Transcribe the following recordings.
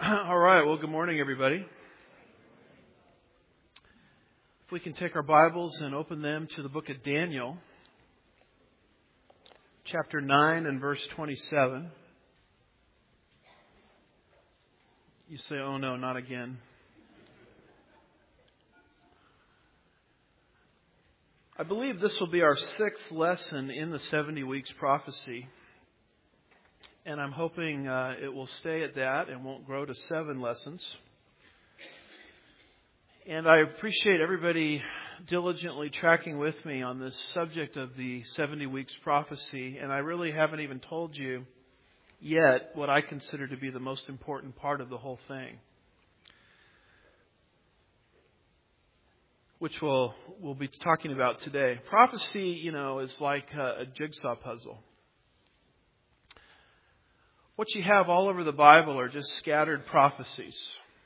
All right. Well, good morning, everybody. If we can take our Bibles and open them to the book of Daniel, chapter 9 and verse 27. You say, oh no, not again. I believe this will be our sixth lesson in the 70 weeks prophecy. And I'm hoping it will stay at that and won't grow to 7 lessons. And I appreciate everybody diligently tracking with me on this subject of the 70 weeks prophecy. And I really haven't even told you yet what I consider to be the most important part of the whole thing, which we'll be talking about today. Prophecy, is like a jigsaw puzzle. What you have all over the Bible are just scattered prophecies.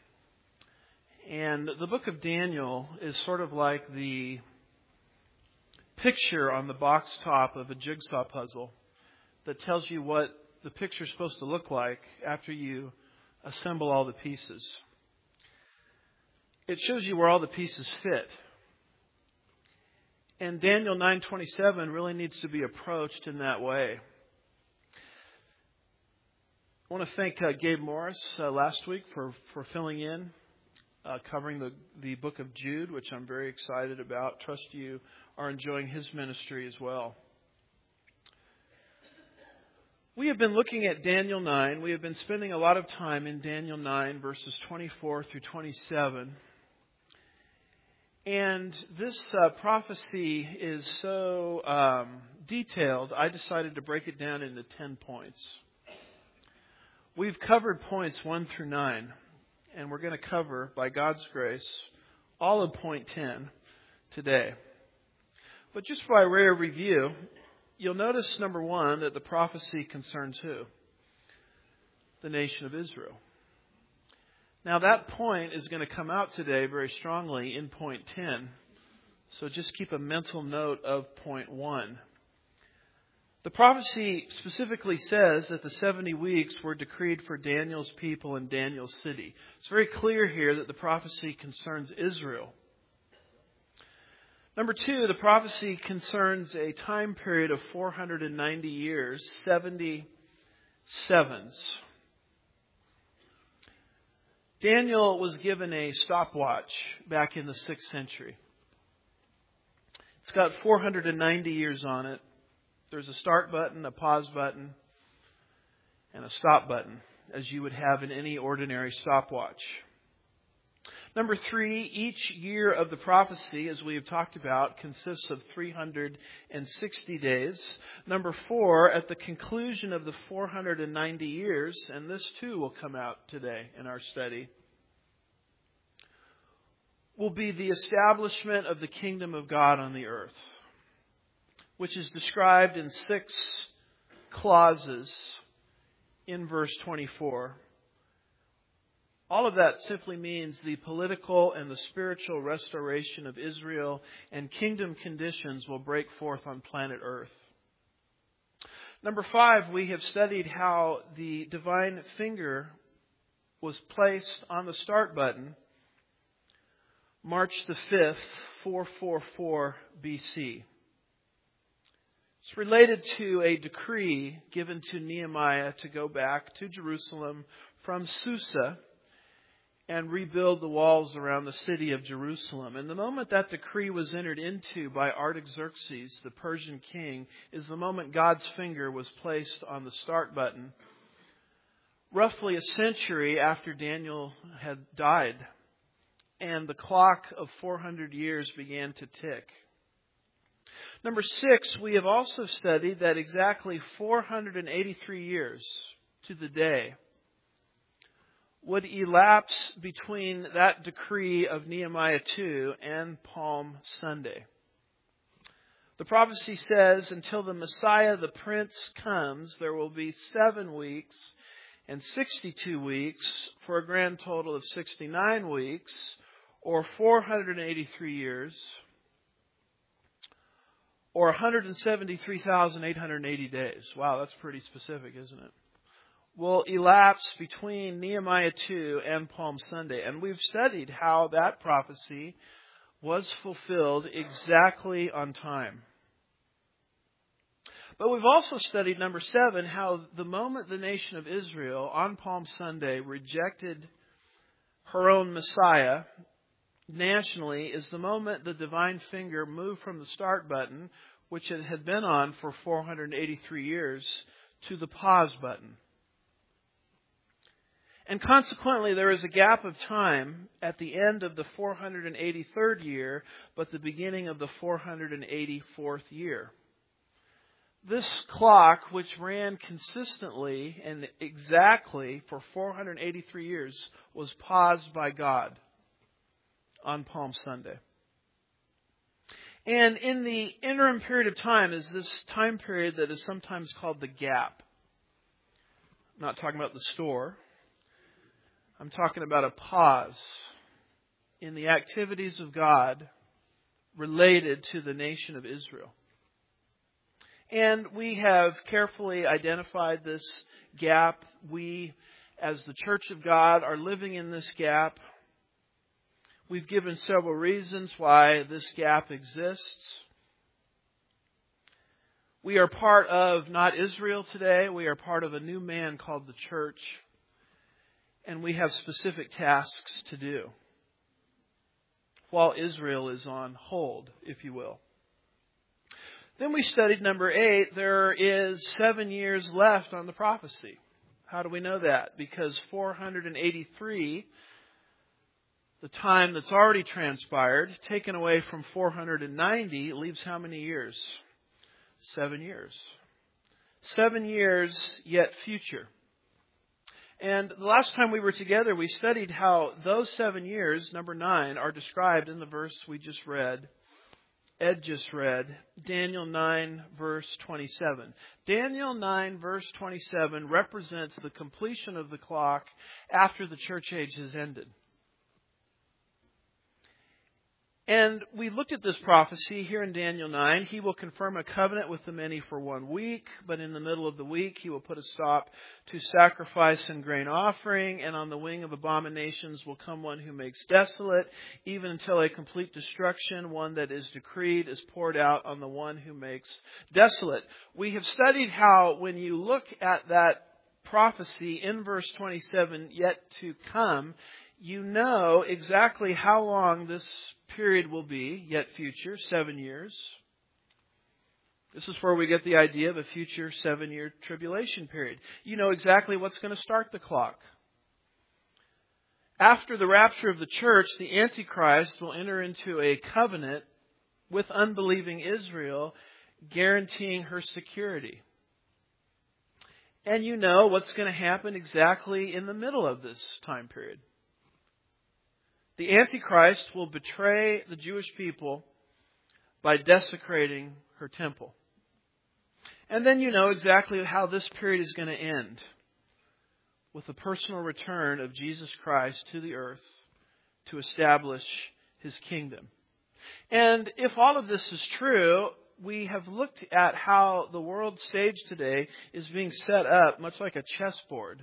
And the book of Daniel is sort of like the picture on the box top of a jigsaw puzzle that tells you what the picture is supposed to look like after you assemble all the pieces. It shows you where all the pieces fit. And Daniel 9:27 really needs to be approached in that way. I want to thank Gabe Morris last week for filling in, covering the book of Jude, which I'm very excited about. Trust you are enjoying his ministry as well. We have been looking at Daniel 9. We have been spending a lot of time in Daniel 9, verses 24 through 27. And this prophecy is so detailed, I decided to break it down into 10 points. We've covered points 1 through 9, and we're going to cover, by God's grace, all of point 10 today. But just by way of review, you'll notice, number 1, that the prophecy concerns who? The nation of Israel. Now, that point is going to come out today very strongly in point 10, so just keep a mental note of point 1. The prophecy specifically says that the 70 weeks were decreed for Daniel's people and Daniel's city. It's very clear here that the prophecy concerns Israel. Number 2, the prophecy concerns a time period of 490 years, 70 sevens. Daniel was given a stopwatch back in the 6th century. It's got 490 years on it. There's a start button, a pause button, and a stop button, as you would have in any ordinary stopwatch. Number 3, each year of the prophecy, as we have talked about, consists of 360 days. Number 4, at the conclusion of the 490 years, and this too will come out today in our study, will be the establishment of the kingdom of God on the earth, which is described in 6 clauses in verse 24. All of that simply means the political and the spiritual restoration of Israel and kingdom conditions will break forth on planet Earth. Number 5, we have studied how the divine finger was placed on the start button March the 5th, 444 BC. It's related to a decree given to Nehemiah to go back to Jerusalem from Susa and rebuild the walls around the city of Jerusalem. And the moment that decree was entered into by Artaxerxes, the Persian king, is the moment God's finger was placed on the start button, roughly a century after Daniel had died, and the clock of 400 years began to tick. Number 6, we have also studied that exactly 483 years to the day would elapse between that decree of Nehemiah 2 and Palm Sunday. The prophecy says, until the Messiah, the Prince, comes, there will be 7 weeks and 62 weeks for a grand total of 69 weeks, or 483 years, or 173,880 days. Wow, that's pretty specific, isn't it? will elapse between Nehemiah 2 and Palm Sunday. And we've studied how that prophecy was fulfilled exactly on time. But we've also studied, number 7, how the moment the nation of Israel on Palm Sunday rejected her own Messiah nationally is the moment the divine finger moved from the start button, which it had been on for 483 years, to the pause button. And consequently, there is a gap of time at the end of the 483rd year, but the beginning of the 484th year. This clock, which ran consistently and exactly for 483 years, was paused by God on Palm Sunday. And in the interim period of time is this time period that is sometimes called the gap. I'm not talking about the store. I'm talking about a pause in the activities of God related to the nation of Israel. And we have carefully identified this gap. We, as the Church of God, are living in this gap. We've given several reasons why this gap exists. We are part of not Israel today. We are part of a new man called the church. And we have specific tasks to do while Israel is on hold, if you will. Then we studied number 8. There is 7 years left on the prophecy. How do we know that? Because 483, the time that's already transpired, taken away from 490, leaves how many years? 7 years. 7 years, yet future. And the last time we were together, we studied how those 7 years, number 9, are described in the verse we just read. Ed just read, Daniel 9, verse 27. Daniel 9, verse 27 represents the completion of the clock after the church age has ended. And we looked at this prophecy here in Daniel 9. He will confirm a covenant with the many for 1 week, but in the middle of the week he will put a stop to sacrifice and grain offering, and on the wing of abominations will come one who makes desolate, even until a complete destruction, one that is decreed, is poured out on the one who makes desolate. We have studied how when you look at that prophecy in verse 27, yet to come, you know exactly how long this period will be, yet future, 7 years. This is where we get the idea of a future 7-year tribulation period. You know exactly what's going to start the clock. After the rapture of the church, the Antichrist will enter into a covenant with unbelieving Israel, guaranteeing her security. And you know what's going to happen exactly in the middle of this time period. The Antichrist will betray the Jewish people by desecrating her temple. And then you know exactly how this period is going to end, with the personal return of Jesus Christ to the earth to establish His kingdom. And if all of this is true, we have looked at how the world stage today is being set up much like a chessboard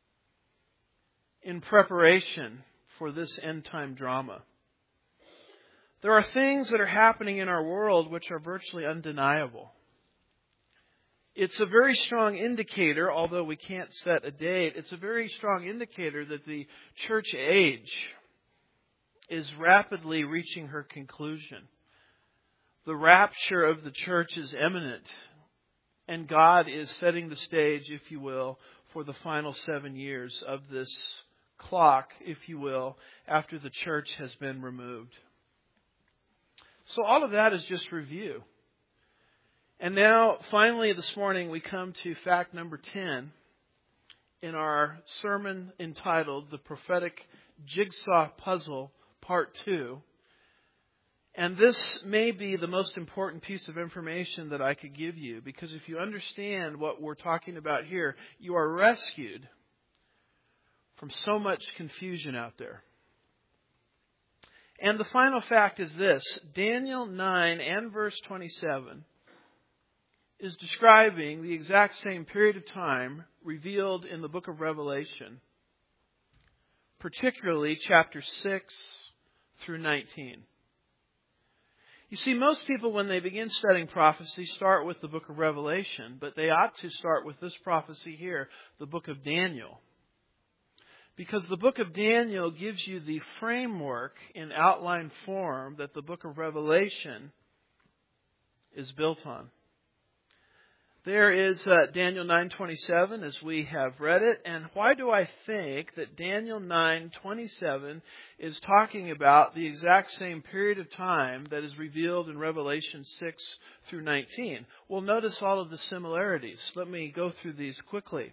in preparation for this end-time drama. There are things that are happening in our world which are virtually undeniable. It's a very strong indicator, although we can't set a date, it's a very strong indicator that the church age is rapidly reaching her conclusion. The rapture of the church is imminent, and God is setting the stage, if you will, for the final 7 years of this clock, if you will, after the church has been removed. So all of that is just review. And now, finally, this morning, we come to fact number 10 in our sermon entitled The Prophetic Jigsaw Puzzle, Part 2. And this may be the most important piece of information that I could give you, because if you understand what we're talking about here, you are rescued from so much confusion out there. And the final fact is this: Daniel 9 and verse 27 is describing the exact same period of time revealed in the book of Revelation, particularly chapter 6 through 19. You see, most people, when they begin studying prophecy, start with the book of Revelation, but they ought to start with this prophecy here, the book of Daniel. Because the book of Daniel gives you the framework in outline form that the book of Revelation is built on. There is Daniel 9:27 as we have read it. And why do I think that Daniel 9:27 is talking about the exact same period of time that is revealed in Revelation 6 through 19? Well, notice all of the similarities. Let me go through these quickly.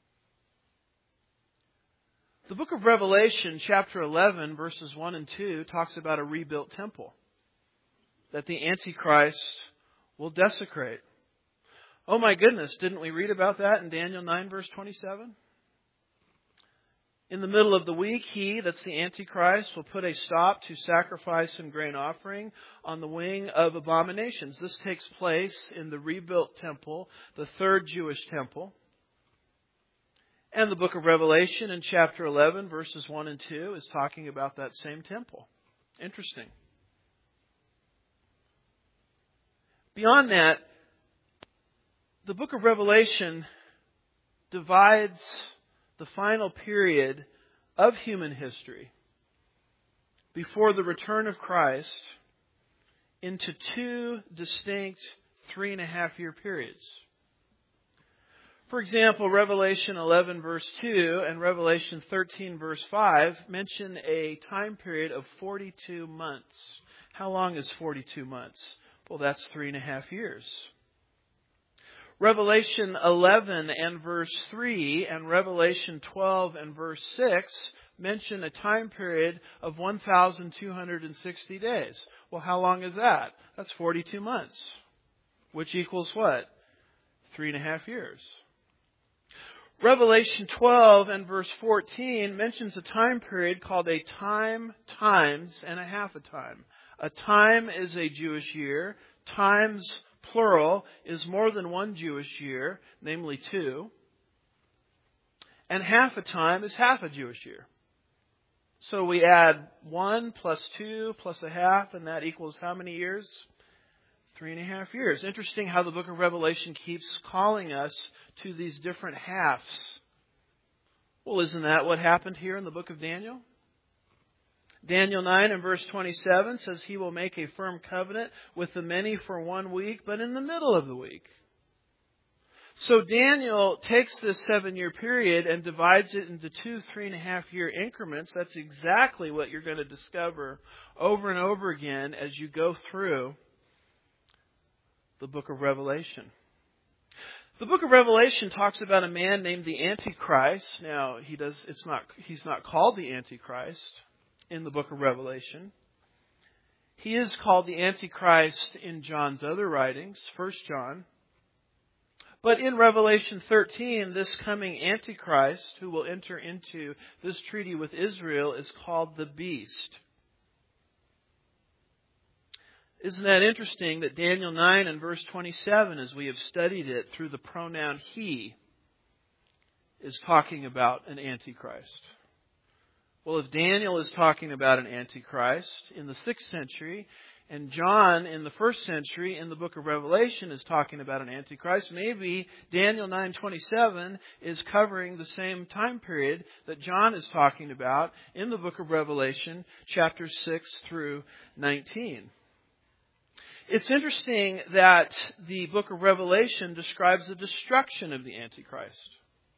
The book of Revelation, chapter 11, verses 1 and 2, talks about a rebuilt temple that the Antichrist will desecrate. Oh my goodness, didn't we read about that in Daniel 9, verse 27? In the middle of the week, he, that's the Antichrist, will put a stop to sacrifice and grain offering on the wing of abominations. This takes place in the rebuilt temple, the third Jewish temple. And the book of Revelation in chapter 11, verses 1 and 2, is talking about that same temple. Interesting. Beyond that, the book of Revelation divides the final period of human history before the return of Christ into two distinct 3.5-year periods. For example, Revelation 11 verse 2 and Revelation 13 verse 5 mention a time period of 42 months. How long is 42 months? Well, that's 3.5 years. Revelation 11 and verse 3 and Revelation 12 and verse 6 mention a time period of 1,260 days. Well, how long is that? That's 42 months, which equals what? 3.5 years. Revelation 12 and verse 14 mentions a time period called a time, times, and a half a time. A time is a Jewish year. Times, plural, is more than one Jewish year, namely 2. And half a time is half a Jewish year. So we add 1 plus 2 plus a half, and that equals how many years? 3.5 years. Interesting how the book of Revelation keeps calling us to these different halves. Well, isn't that what happened here in the book of Daniel? Daniel 9 and verse 27 says he will make a firm covenant with the many for 1 week, but in the middle of the week. So Daniel takes this 7-year period and divides it into 2 3.5-year increments. That's exactly what you're going to discover over and over again as you go through the book of Revelation. The book of Revelation talks about a man named the Antichrist. Now, he's not called the Antichrist in the book of Revelation. He is called the Antichrist in John's other writings, 1 John. But in Revelation 13, this coming Antichrist who will enter into this treaty with Israel is called the Beast. Isn't that interesting that Daniel 9 and verse 27, as we have studied it through the pronoun he, is talking about an Antichrist? Well, if Daniel is talking about an Antichrist in the 6th century, and John in the 1st century in the book of Revelation is talking about an Antichrist, maybe Daniel 9:27 is covering the same time period that John is talking about in the book of Revelation, chapters 6 through 19. It's interesting that the book of Revelation describes the destruction of the Antichrist.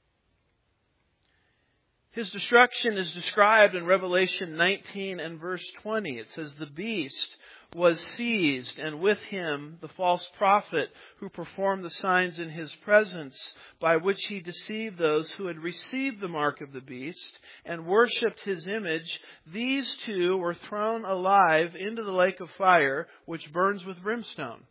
His destruction is described in Revelation 19 and verse 20. It says, the beast was seized, and with him the false prophet who performed the signs in his presence, by which he deceived those who had received the mark of the beast and worshipped his image. These two were thrown alive into the lake of fire, which burns with brimstone.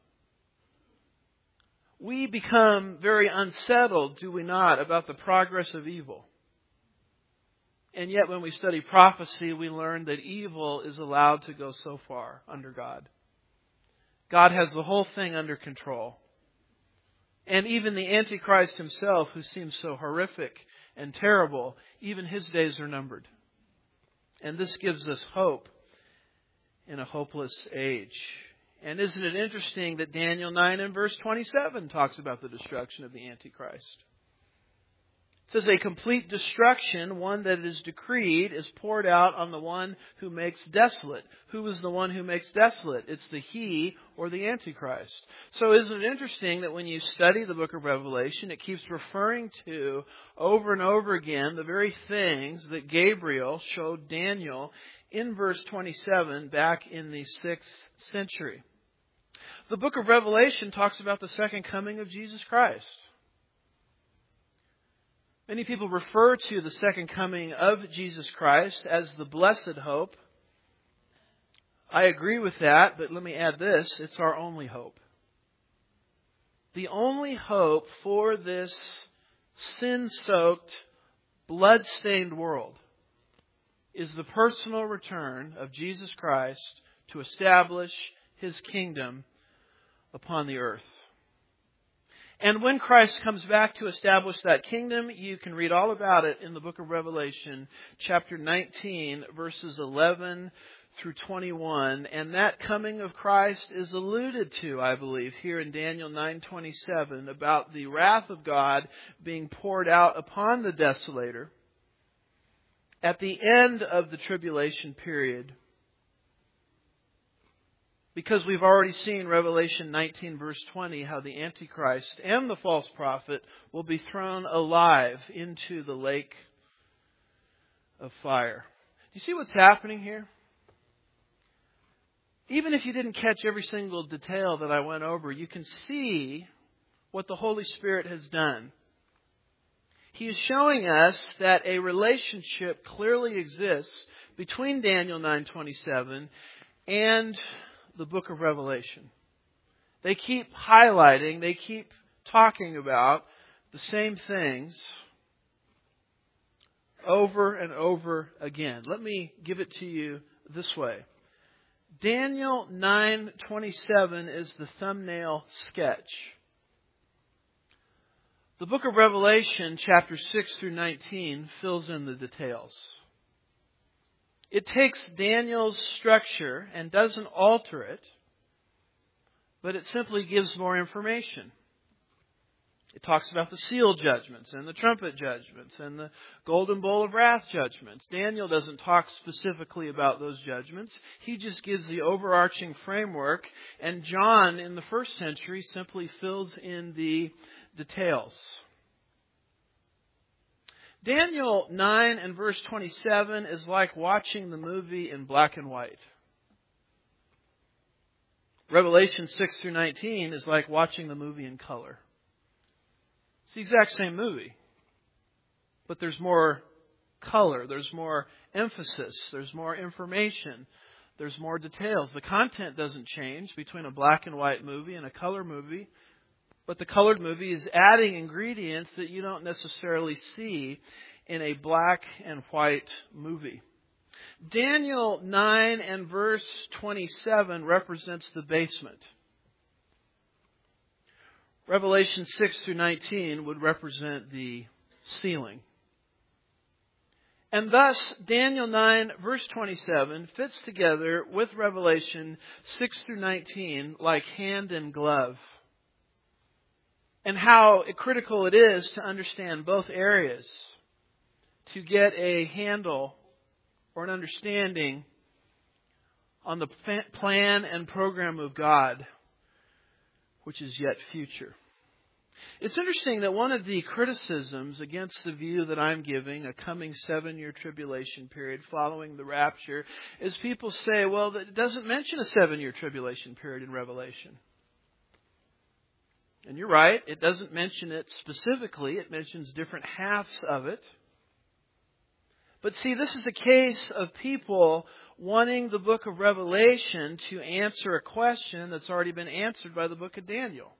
We become very unsettled, do we not, about the progress of evil. And yet when we study prophecy, we learn that evil is allowed to go so far under God. God has the whole thing under control. And even the Antichrist himself, who seems so horrific and terrible, even his days are numbered. And this gives us hope in a hopeless age. And isn't it interesting that Daniel 9 and verse 27 talks about the destruction of the Antichrist? It says, a complete destruction, one that is decreed, is poured out on the one who makes desolate. Who is the one who makes desolate? It's the he or the Antichrist. So isn't it interesting that when you study the book of Revelation, it keeps referring to over and over again the very things that Gabriel showed Daniel in verse 27 back in the 6th century. The book of Revelation talks about the second coming of Jesus Christ. Many people refer to the second coming of Jesus Christ as the blessed hope. I agree with that, but let me add this. It's our only hope. The only hope for this sin-soaked, blood-stained world is the personal return of Jesus Christ to establish His kingdom upon the earth. And when Christ comes back to establish that kingdom, you can read all about it in the book of Revelation, chapter 19, verses 11 through 21. And that coming of Christ is alluded to, I believe, here in Daniel 9:27, about the wrath of God being poured out upon the desolator at the end of the tribulation period. Because we've already seen Revelation 19 verse 20, how the Antichrist and the false prophet will be thrown alive into the lake of fire. Do you see what's happening here? Even if you didn't catch every single detail that I went over, you can see what the Holy Spirit has done. He is showing us that a relationship clearly exists between Daniel 9:27 and the book of Revelation. They keep highlighting, they keep talking about the same things over and over again. Let me give it to you this way. Daniel 9:27 is the thumbnail sketch. The book of Revelation, chapters 6 through 19, fills in the details. It takes Daniel's structure and doesn't alter it, but it simply gives more information. It talks about the seal judgments and the trumpet judgments and the golden bowl of wrath judgments. Daniel doesn't talk specifically about those judgments. He just gives the overarching framework, and John in the first century simply fills in the details. Daniel 9 and verse 27 is like watching the movie in black and white. Revelation 6 through 19 is like watching the movie in color. It's the exact same movie, but there's more color, there's more emphasis, there's more information, there's more details. The content doesn't change between a black and white movie and a color movie. But the colored movie is adding ingredients that you don't necessarily see in a black and white movie. Daniel 9 and verse 27 represents the basement. Revelation 6 through 19 would represent the ceiling. And thus, Daniel 9 verse 27 fits together with Revelation 6 through 19 like hand and glove. And how critical it is to understand both areas to get a handle or an understanding on the plan and program of God, which is yet future. It's interesting that one of the criticisms against the view that I'm giving, a coming 7-year tribulation period following the rapture, is people say, well, it doesn't mention a 7-year tribulation period in Revelation. And you're right, it doesn't mention it specifically. It mentions different halves of it. But see, this is a case of people wanting the book of Revelation to answer a question that's already been answered by the book of Daniel.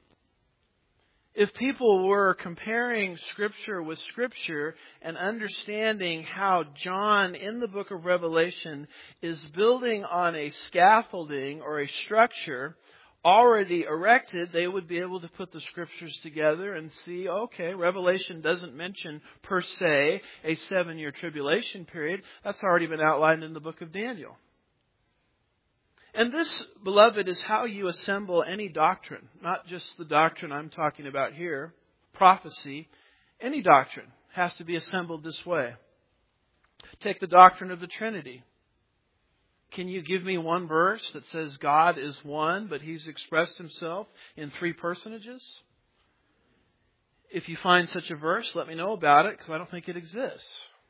If people were comparing Scripture with Scripture and understanding how John in the book of Revelation is building on a scaffolding or a structure already erected, they would be able to put the Scriptures together and see, okay, Revelation doesn't mention per se a 7-year tribulation period. That's already been outlined in the book of Daniel. And this, beloved, is how you assemble any doctrine, not just the doctrine I'm talking about here, prophecy. Any doctrine has to be assembled this way. Take the doctrine of the Trinity. Can you give me one verse that says God is one, but He's expressed Himself in 3 personages? If you find such a verse, let me know about it, because I don't think it exists.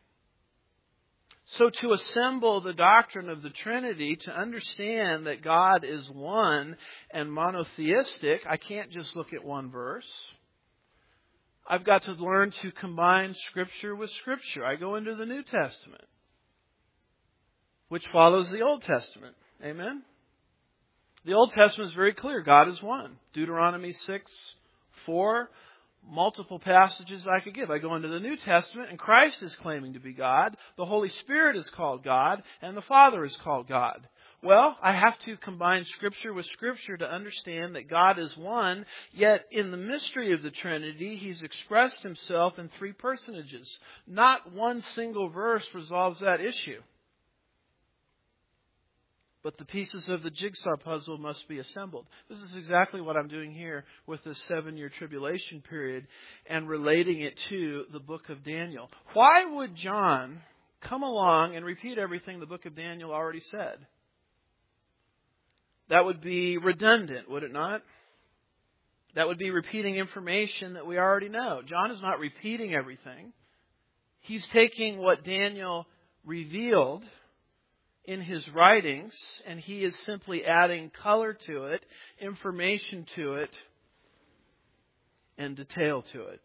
So to assemble the doctrine of the Trinity, to understand that God is one and monotheistic, I can't just look at one verse. I've got to learn to combine Scripture with Scripture. I go into the New Testament, which follows the Old Testament. Amen? The Old Testament is very clear. God is one. Deuteronomy 6:4. Multiple passages I could give. I go into the New Testament and Christ is claiming to be God. The Holy Spirit is called God and the Father is called God. Well, I have to combine Scripture with Scripture to understand that God is one, yet in the mystery of the Trinity, He's expressed Himself in 3 personages. Not one single verse resolves that issue. But the pieces of the jigsaw puzzle must be assembled. This is exactly what I'm doing here with this 7-year tribulation period and relating it to the book of Daniel. Why would John come along and repeat everything the book of Daniel already said? That would be redundant, would it not? That would be repeating information that we already know. John is not repeating everything. He's taking what Daniel revealed in his writings, and he is simply adding color to it, information to it, and detail to it.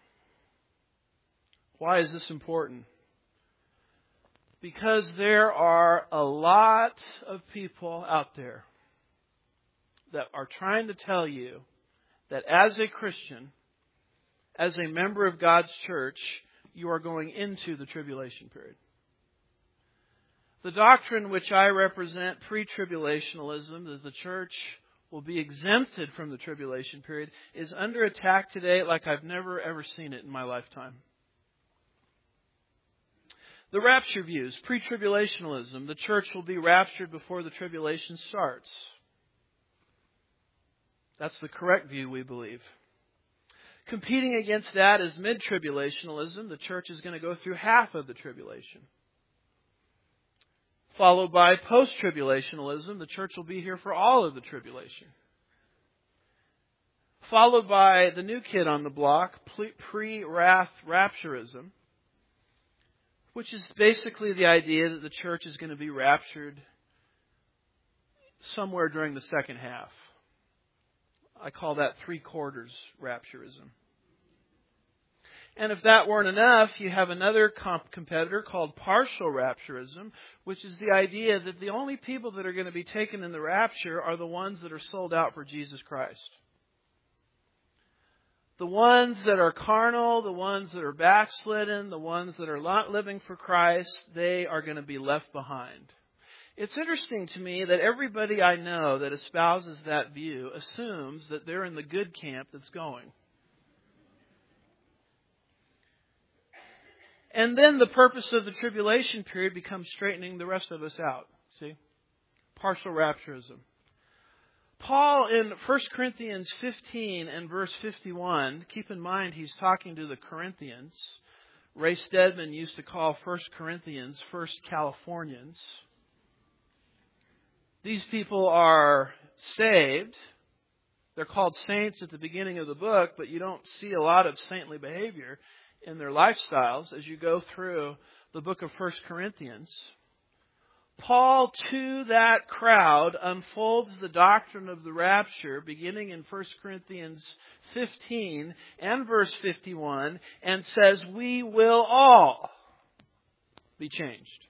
Why is this important? Because there are a lot of people out there that are trying to tell you that as a Christian, as a member of God's church, you are going into the tribulation period. The doctrine which I represent, pre-tribulationalism, that the church will be exempted from the tribulation period, is under attack today like I've never ever seen it in my lifetime. The rapture views, pre-tribulationalism, the church will be raptured before the tribulation starts. That's the correct view, we believe. Competing against that is mid-tribulationalism, the church is going to go through half of the tribulation. Followed by post-tribulationalism, the church will be here for all of the tribulation. Followed by the new kid on the block, pre-wrath rapturism, which is basically the idea that the church is going to be raptured somewhere during the second half. I call that 3/4 rapturism. And if that weren't enough, you have another competitor called partial rapturism, which is the idea that the only people that are going to be taken in the rapture are the ones that are sold out for Jesus Christ. The ones that are carnal, the ones that are backslidden, the ones that are not living for Christ, they are going to be left behind. It's interesting to me that everybody I know that espouses that view assumes that they're in the good camp that's going. And then the purpose of the tribulation period becomes straightening the rest of us out. See? Partial rapturism. Paul in 1 Corinthians 15 and verse 51, keep in mind he's talking to the Corinthians. Ray Stedman used to call 1 Corinthians First Californians. These people are saved. They're called saints at the beginning of the book, but you don't see a lot of saintly behavior in their lifestyles as you go through the book of 1 Corinthians. Paul, to that crowd, unfolds the doctrine of the rapture beginning in 1 Corinthians 15 and verse 51 and says, we will all be changed.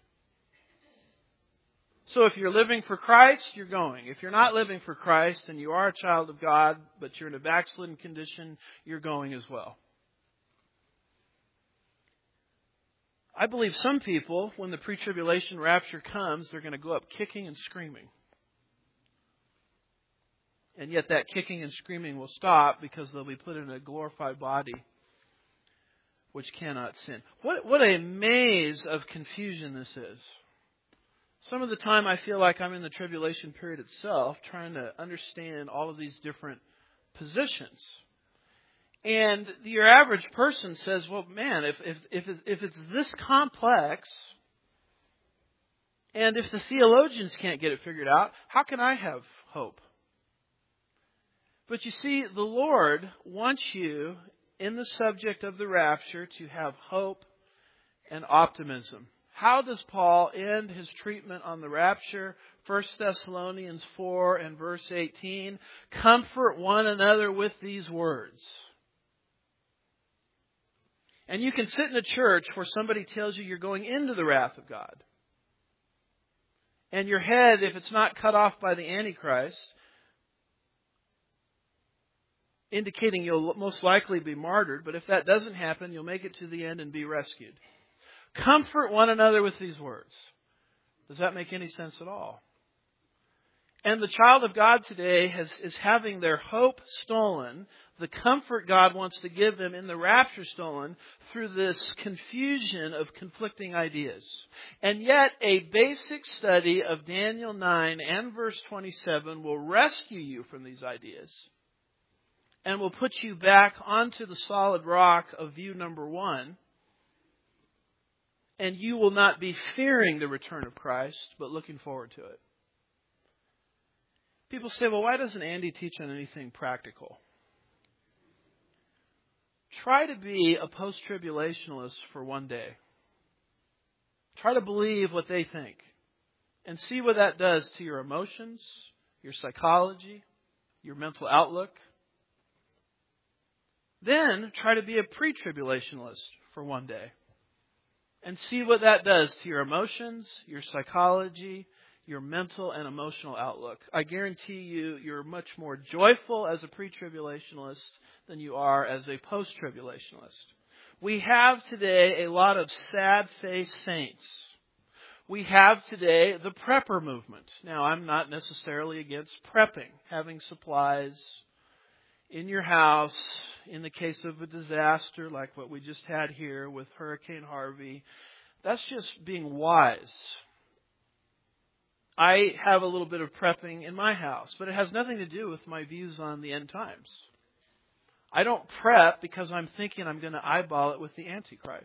So if you're living for Christ, you're going. If you're not living for Christ and you are a child of God, but you're in a backslidden condition, you're going as well. I believe some people, when the pre-tribulation rapture comes, they're going to go up kicking and screaming. And yet that kicking and screaming will stop because they'll be put in a glorified body which cannot sin. What a maze of confusion this is. Some of the time I feel like I'm in the tribulation period itself, trying to understand all of these different positions. And your average person says, well, man, if it's this complex, and if the theologians can't get it figured out, how can I have hope? But you see, the Lord wants you, in the subject of the rapture, to have hope and optimism. How does Paul end his treatment on the rapture? 1 Thessalonians 4 and verse 18. Comfort one another with these words. And you can sit in a church where somebody tells you you're going into the wrath of God. And your head, if it's not cut off by the Antichrist, indicating you'll most likely be martyred, but if that doesn't happen, you'll make it to the end and be rescued. Comfort one another with these words. Does that make any sense at all? And the child of God today is having their hope stolen, the comfort God wants to give them in the rapture stolen, through this confusion of conflicting ideas. And yet, a basic study of Daniel 9 and verse 27 will rescue you from these ideas and will put you back onto the solid rock of view number 1. And you will not be fearing the return of Christ, but looking forward to it. People say, well, why doesn't Andy teach on anything practical? Try to be a post-tribulationalist for one day. Try to believe what they think. And see what that does to your emotions, your psychology, your mental outlook. Then try to be a pre-tribulationalist for one day. And see what that does to your emotions, your psychology, your mental and emotional outlook. I guarantee you, you're much more joyful as a pre-tribulationalist than you are as a post-tribulationalist. We have today a lot of sad-faced saints. We have today the prepper movement. Now, I'm not necessarily against prepping, having supplies in your house, in the case of a disaster like what we just had here with Hurricane Harvey. That's just being wise. I have a little bit of prepping in my house, but it has nothing to do with my views on the end times. I don't prep because I'm thinking I'm going to eyeball it with the Antichrist.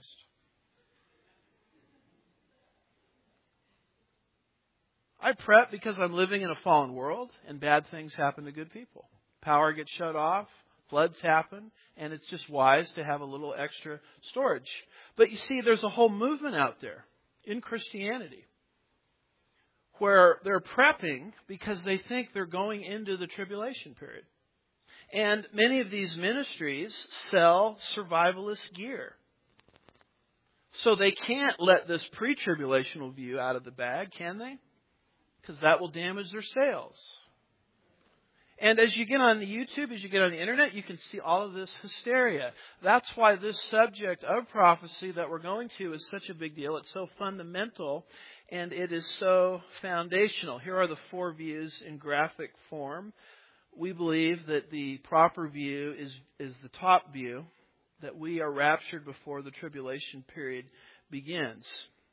I prep because I'm living in a fallen world and bad things happen to good people. Power gets shut off, floods happen, and it's just wise to have a little extra storage. But you see, there's a whole movement out there in Christianity where they're prepping because they think they're going into the tribulation period. And many of these ministries sell survivalist gear. So they can't let this pre-tribulational view out of the bag, can they? Because that will damage their sales. And as you get on the YouTube, as you get on the internet, you can see all of this hysteria. That's why this subject of prophecy that we're going to is such a big deal. It's so fundamental and it is so foundational. Here are the 4 views in graphic form. We believe that the proper view is the top view, that we are raptured before the tribulation period begins.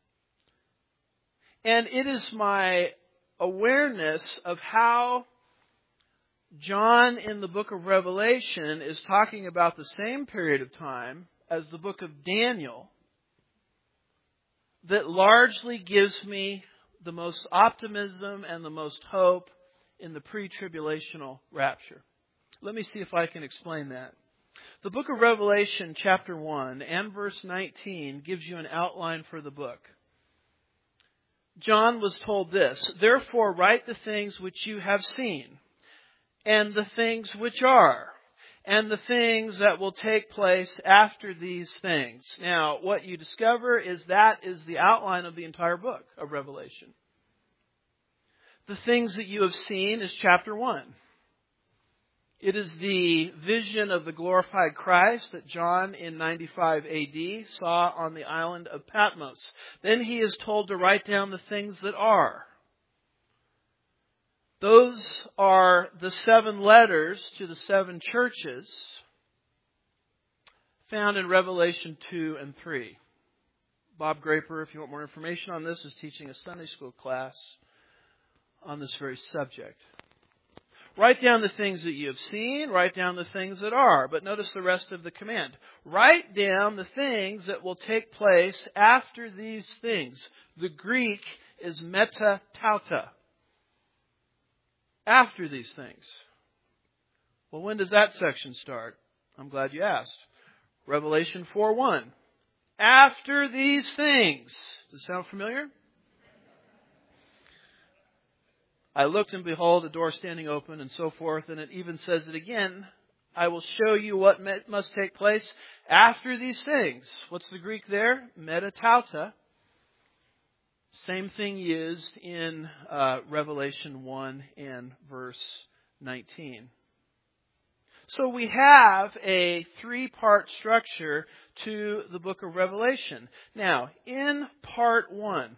And it is my awareness of how John in the book of Revelation is talking about the same period of time as the book of Daniel that largely gives me the most optimism and the most hope in the pre-tribulational rapture. Let me see if I can explain that. The book of Revelation chapter 1 and verse 19 gives you an outline for the book. John was told this, "Therefore write the things which you have seen, and the things which are, and the things that will take place after these things." Now, what you discover is that is the outline of the entire book of Revelation. The things that you have seen is chapter 1. It is the vision of the glorified Christ that John in 95 AD saw on the island of Patmos. Then he is told to write down the things that are. Those are the 7 letters to the 7 churches found in Revelation 2 and 3. Bob Graper, if you want more information on this, is teaching a Sunday school class on this very subject. Write down the things that you have seen, write down the things that are. But notice the rest of the command. Write down the things that will take place after these things. The Greek is metatauta. After these things. Well, when does that section start? I'm glad you asked. Revelation 4:1. After these things. Does it sound familiar? I looked and behold a door standing open and so forth. And it even says it again. I will show you what must take place after these things. What's the Greek there? Metatauta. Same thing used in Revelation 1 and verse 19. So we have a 3-part structure to the book of Revelation. Now, in part 1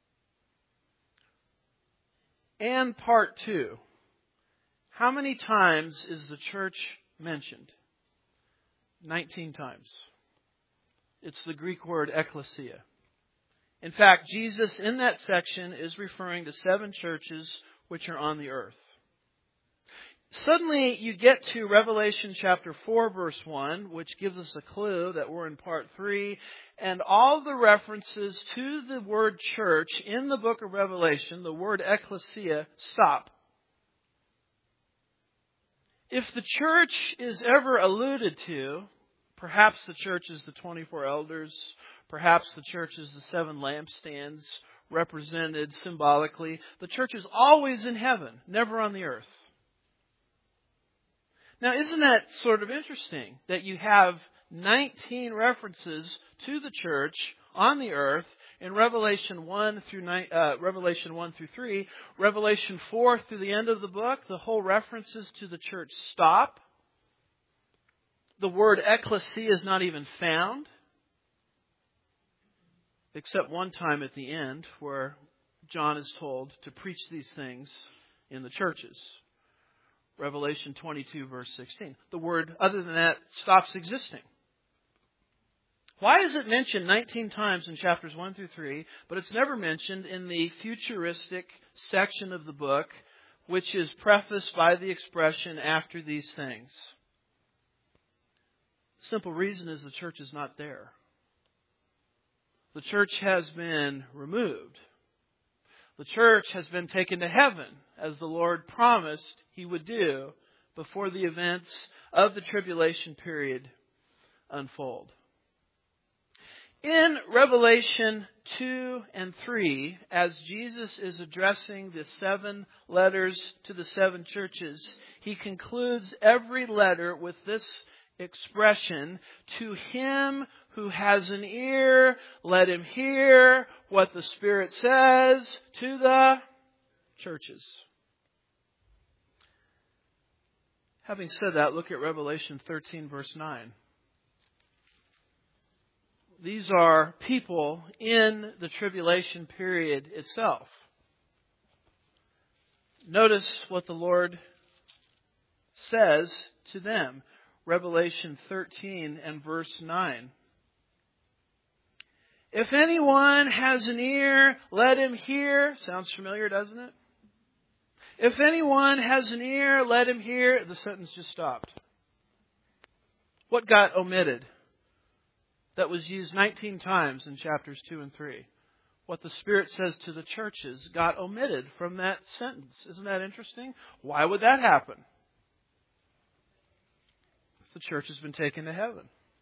and part 2, how many times is the church mentioned? 19 times. It's the Greek word ekklesia. In fact, Jesus in that section is referring to 7 churches which are on the earth. Suddenly you get to Revelation chapter 4 verse 1, which gives us a clue that we're in part 3, and all the references to the word church in the book of Revelation, the word ekklesia, stop. If the church is ever alluded to, perhaps the church is the 24 elders, perhaps the church is the 7 lampstands represented symbolically. The church is always in heaven, never on the earth. Now, isn't that sort of interesting that you have 19 references to the church on the earth in Revelation 1 through 3, Revelation 4 through the end of the book, the whole references to the church stop. The word ekklesia is not even found, except one time at the end where John is told to preach these things in the churches. Revelation 22 verse 16. The word, other than that, stops existing. Why is it mentioned 19 times in chapters 1 through 3, but it's never mentioned in the futuristic section of the book, which is prefaced by the expression, after these things? The simple reason is the church is not there. The church has been removed. The church has been taken to heaven, as the Lord promised He would do before the events of the tribulation period unfold. In Revelation 2 and 3, as Jesus is addressing the 7 letters to the 7 churches, He concludes every letter with this expression, "To him who has an ear, let him hear what the Spirit says to the churches." Having said that, look at Revelation 13 verse 9. These are people in the tribulation period itself. Notice what the Lord says to them. Revelation 13 and verse 9. If anyone has an ear, let him hear. Sounds familiar, doesn't it? If anyone has an ear, let him hear. The sentence just stopped. What got omitted? That was used 19 times in chapters 2 and 3. What the Spirit says to the churches got omitted from that sentence. Isn't that interesting? Why would that happen? The church has been taken to heaven.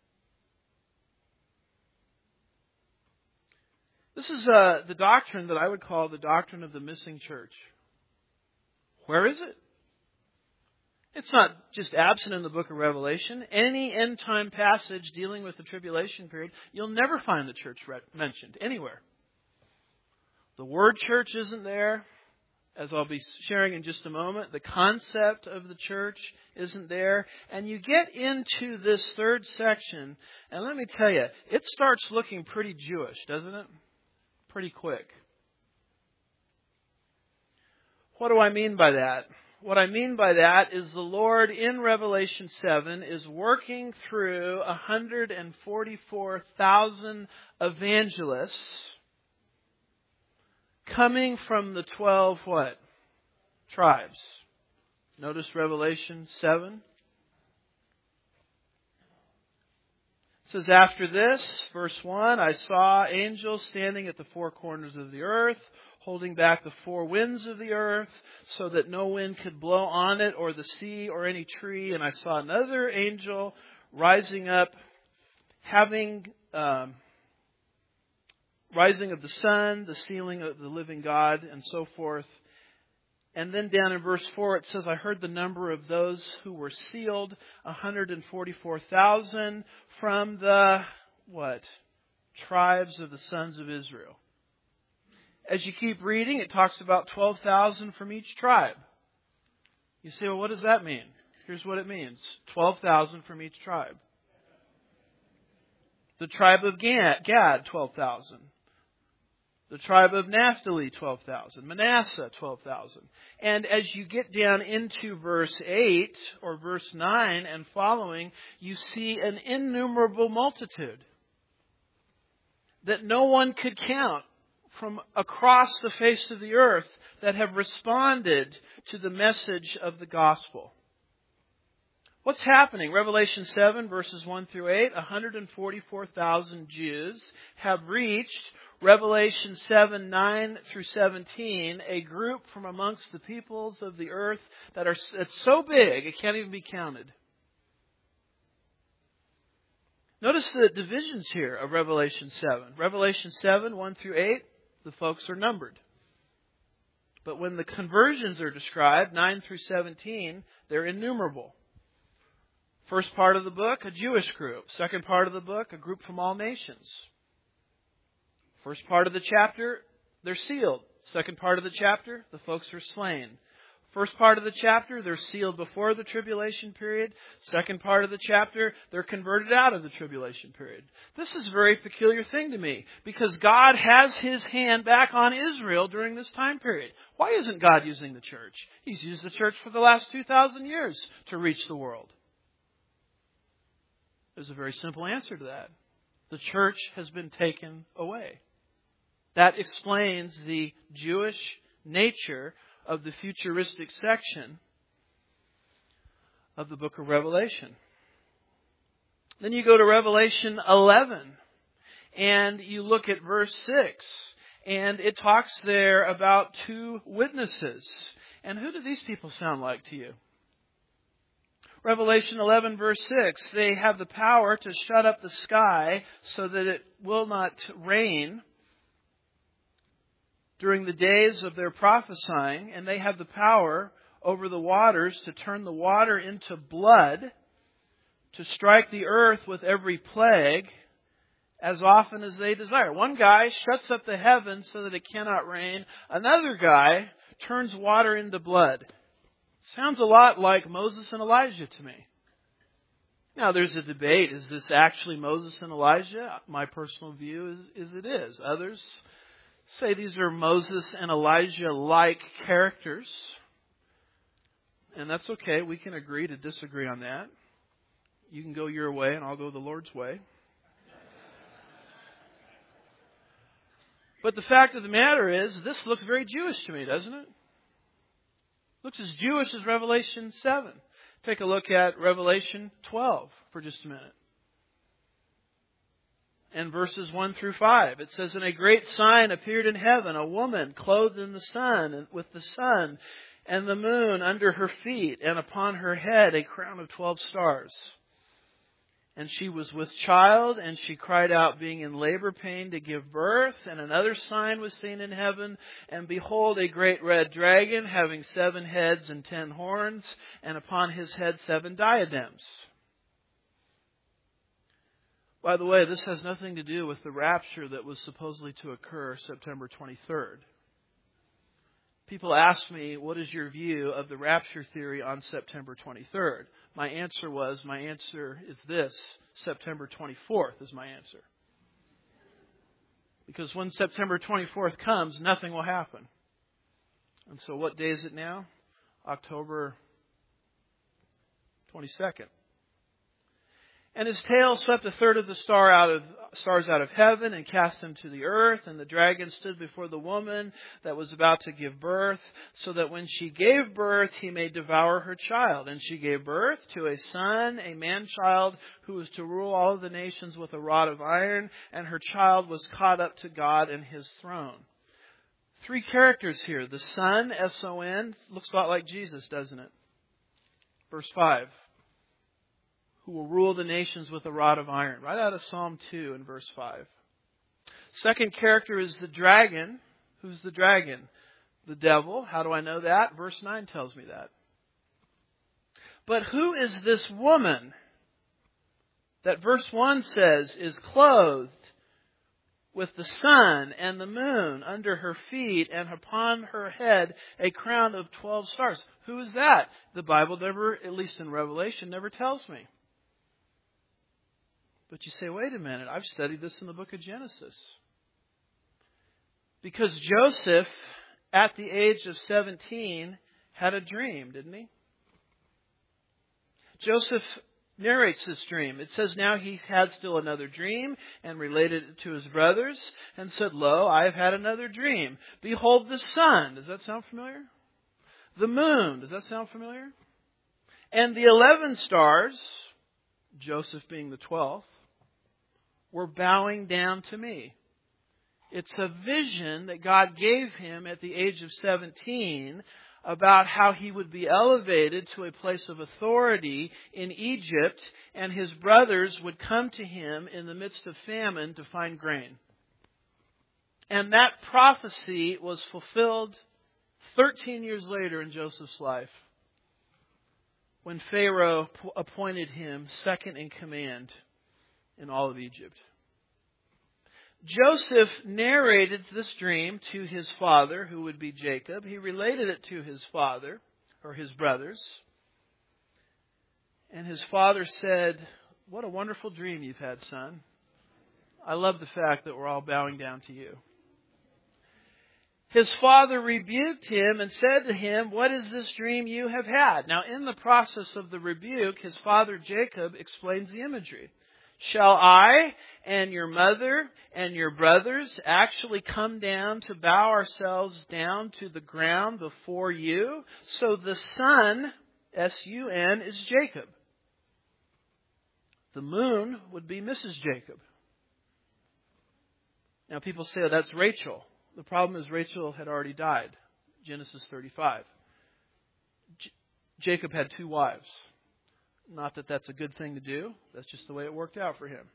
This is the doctrine that I would call the doctrine of the missing church. Where is it? It's not just absent in the book of Revelation. Any end time passage dealing with the tribulation period, you'll never find the church mentioned anywhere. The word church isn't there. As I'll be sharing in just a moment, the concept of the church isn't there. And you get into this third section, and let me tell you, it starts looking pretty Jewish, doesn't it? Pretty quick. What do I mean by that? What I mean by that is the Lord in Revelation 7 is working through 144,000 evangelists coming from the 12 what? Tribes. Notice Revelation 7. It says, after this, verse 1, I saw angels standing at the four corners of the earth, holding back the four winds of the earth, so that no wind could blow on it, or the sea, or any tree. And I saw another angel rising up, having rising of the sun, the sealing of the living God, and so forth. And then down in verse 4 it says, I heard the number of those who were sealed, 144,000 from the, what? Tribes of the sons of Israel. As you keep reading, it talks about 12,000 from each tribe. You say, well, what does that mean? Here's what it means. 12,000 from each tribe. The tribe of Gad, 12,000. The tribe of Naphtali, 12,000. Manasseh, 12,000. And as you get down into verse 8 or verse 9 and following, you see an innumerable multitude that no one could count from across the face of the earth that have responded to the message of the gospel. What's happening? Revelation 7 verses 1 through 8, 144,000 Jews have reached Revelation 7, 9 through 17, a group from amongst the peoples of the earth it's so big it can't even be counted. Notice the divisions here of Revelation 7. Revelation 7, 1 through 8, the folks are numbered. But when the conversions are described, 9 through 17, they're innumerable. First part of the book, a Jewish group. Second part of the book, a group from all nations. First part of the chapter, they're sealed. Second part of the chapter, the folks are slain. First part of the chapter, they're sealed before the tribulation period. Second part of the chapter, they're converted out of the tribulation period. This is a very peculiar thing to me because God has His hand back on Israel during this time period. Why isn't God using the church? He's used the church for the last 2,000 years to reach the world. There's a very simple answer to that. The church has been taken away. That explains the Jewish nature of the futuristic section of the book of Revelation. Then you go to Revelation 11 and you look at verse 6 and it talks there about two witnesses. And who do these people sound like to you? Revelation 11 verse 6, they have the power to shut up the sky so that it will not rain during the days of their prophesying, and they have the power over the waters to turn the water into blood, to strike the earth with every plague as often as they desire. One guy shuts up the heavens so that it cannot rain. Another guy turns water into blood. Sounds a lot like Moses and Elijah to me. Now, there's a debate. Is this actually Moses and Elijah? My personal view is it is. Others say these are Moses and Elijah-like characters. And that's okay. We can agree to disagree on that. You can go your way and I'll go the Lord's way. But the fact of the matter is, this looks very Jewish to me, doesn't it? Looks as Jewish as Revelation 7. Take a look at Revelation 12 for just a minute. And verses 1 through 5. It says, and a great sign appeared in heaven, a woman clothed in the sun, and with the sun and the moon under her feet, and upon her head a crown of 12 stars. And she was with child, and she cried out, being in labor pain to give birth. And another sign was seen in heaven, and behold, a great red dragon, having 7 heads and 10 horns, and upon his head 7 diadems. By the way, this has nothing to do with the rapture that was supposedly to occur September 23rd. People ask me, what is your view of the rapture theory on September 23rd? My answer is this: September 24th is my answer. Because when September 24th comes, nothing will happen. And so what day is it now? October 22nd. And his tail swept a third of the stars out of heaven and cast them to the earth. And the dragon stood before the woman that was about to give birth, so that when she gave birth, he may devour her child. And she gave birth to a son, a man-child, who was to rule all of the nations with a rod of iron. And her child was caught up to God and His throne. 3 characters here. The Son, S-O-N, looks a lot like Jesus, doesn't it? Verse 5. Who will rule the nations with a rod of iron. Right out of Psalm 2 in verse 5. Second character is the dragon. Who's the dragon? The devil. How do I know that? Verse 9 tells me that. But who is this woman that verse 1 says is clothed with the sun and the moon under her feet, and upon her head a crown of 12 stars? Who is that? The Bible never, at least in Revelation, never tells me. But you say, wait a minute, I've studied this in the book of Genesis. Because Joseph, at the age of 17, had a dream, didn't he? Joseph narrates this dream. It says now he had still another dream and related it to his brothers and said, Lo, I have had another dream. Behold the sun. Does that sound familiar? The moon. Does that sound familiar? And the 11 stars, Joseph being the 12th, were bowing down to me. It's a vision that God gave him at the age of 17 about how he would be elevated to a place of authority in Egypt, and his brothers would come to him in the midst of famine to find grain. And that prophecy was fulfilled 13 years later in Joseph's life, when Pharaoh appointed him second in command in all of Egypt. Joseph narrated this dream to his father, who would be Jacob. He related it to his father, or his brothers. And his father said, what a wonderful dream you've had, son. I love the fact that we're all bowing down to you. His father rebuked him and said to him, what is this dream you have had? Now, in the process of the rebuke, his father Jacob explains the imagery. Shall I and your mother and your brothers actually come down to bow ourselves down to the ground before you? So the sun, S-U-N, is Jacob. The moon would be Mrs. Jacob. Now people say, oh, that's Rachel. The problem is Rachel had already died. Genesis 35. Jacob had 2 wives. Not that that's a good thing to do. That's just the way it worked out for him.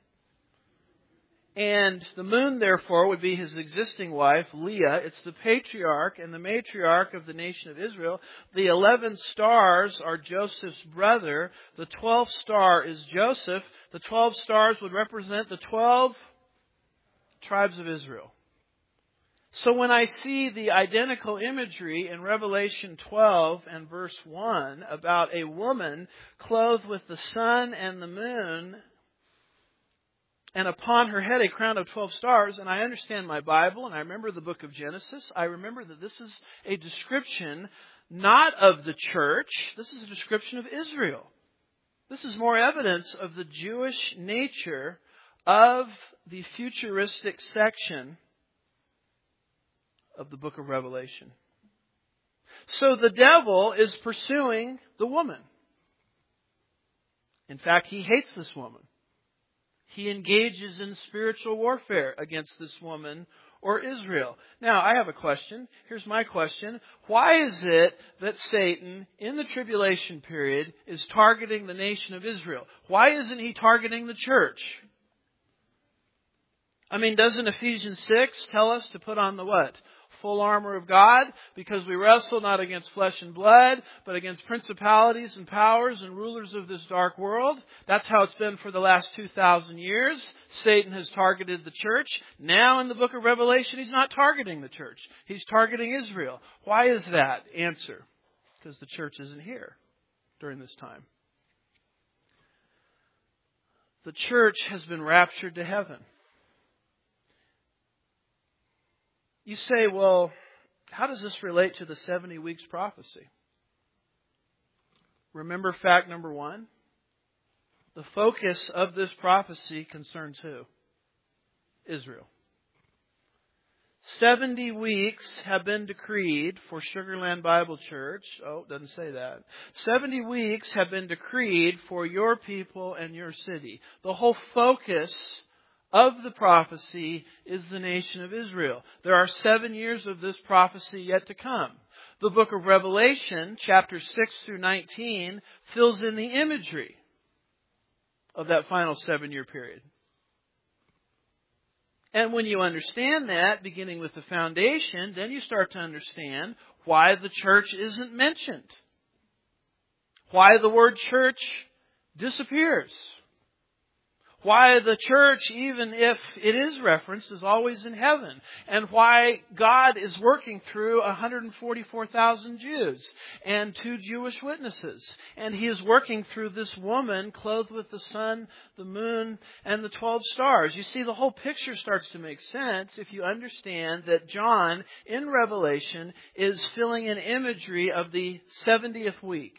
And the moon, therefore, would be his existing wife, Leah. It's the patriarch and the matriarch of the nation of Israel. The 11 stars are Joseph's brother. The 12th star is Joseph. The 12 stars would represent the 12 tribes of Israel. So when I see the identical imagery in Revelation 12 and verse 1 about a woman clothed with the sun and the moon, and upon her head a crown of 12 stars, and I understand my Bible, and I remember the book of Genesis, I remember that this is a description not of the church, this is a description of Israel. This is more evidence of the Jewish nature of the futuristic section of the book of Revelation. So the devil is pursuing the woman. In fact, he hates this woman. He engages in spiritual warfare against this woman or Israel. Now, I have a question. Here's my question. Why is it that Satan, in the tribulation period, is targeting the nation of Israel? Why isn't he targeting the church? I mean, doesn't Ephesians 6 tell us to put on the what? Full armor of God, because we wrestle not against flesh and blood, but against principalities and powers and rulers of this dark world. That's how it's been for the last 2,000 years. Satan has targeted the church. Now in the book of Revelation, he's not targeting the church. He's targeting Israel. Why is that? Answer. Because the church isn't here during this time. The church has been raptured to heaven. You say, well, How does this relate to the 70 weeks prophecy? Remember fact number 1? The focus of this prophecy concerns who? Israel. 70 weeks have been decreed for Sugarland Bible Church. Oh, it doesn't say that. 70 weeks have been decreed for your people and your city. The whole focus of the prophecy is the nation of Israel. There are 7 years of this prophecy yet to come. The book of Revelation, chapters 6 through 19, fills in the imagery of that final 7-year period. And when you understand that, beginning with the foundation, then you start to understand why the church isn't mentioned. Why the word church disappears. Why the church, even if it is referenced, is always in heaven. And why God is working through 144,000 Jews and 2 Jewish witnesses. And He is working through this woman clothed with the sun, the moon, and the 12 stars. You see, the whole picture starts to make sense if you understand that John, in Revelation, is filling an imagery of the 70th week.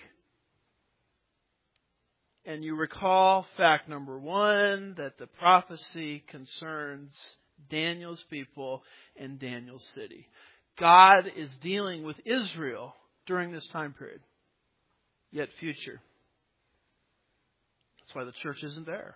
And you recall fact number 1, that the prophecy concerns Daniel's people and Daniel's city. God is dealing with Israel during this time period, yet future. That's why the church isn't there.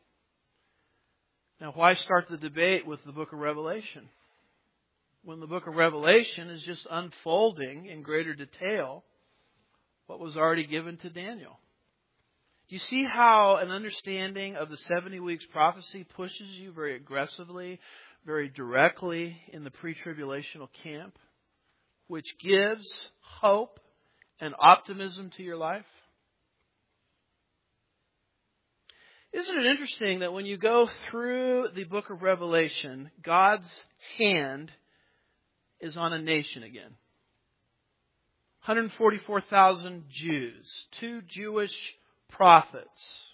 Now, why start the debate with the book of Revelation? When the book of Revelation is just unfolding in greater detail what was already given to Daniel. Do you see how an understanding of the 70 weeks prophecy pushes you very aggressively, very directly in the pre-tribulational camp, which gives hope and optimism to your life? Isn't it interesting that when you go through the book of Revelation, God's hand is on a nation again? 144,000 Jews, 2 Jewish prophets.